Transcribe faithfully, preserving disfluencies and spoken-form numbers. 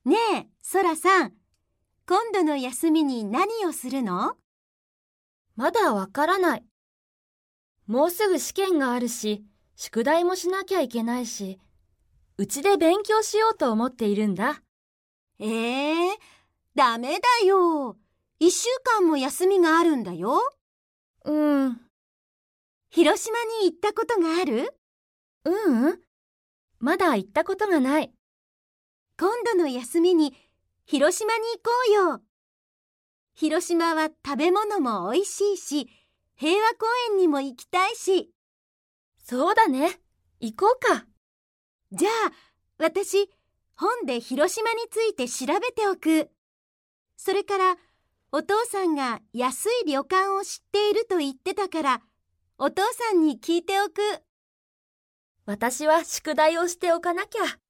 ねえ、そらさん、今度の休みに何をするの？ まだわからない。もうすぐ試験があるし、宿題もしなきゃいけないし、うちで勉強しようと思っているんだ。 ええ、ダメだよ。一週間も休みがあるんだよ。 うん。 広島に行ったことがある？ ううん。まだ行ったことがない。 今度の休みに広島に行こうよ。広島は食べ物もおいしいし、平和公園にも行きたいし。 そうだね。行こうか。 じゃあ、私、本で広島について調べておく。それから、お父さんが安い旅館を知っていると言ってたから、お父さんに聞いておく。 私は宿題をしておかなきゃ。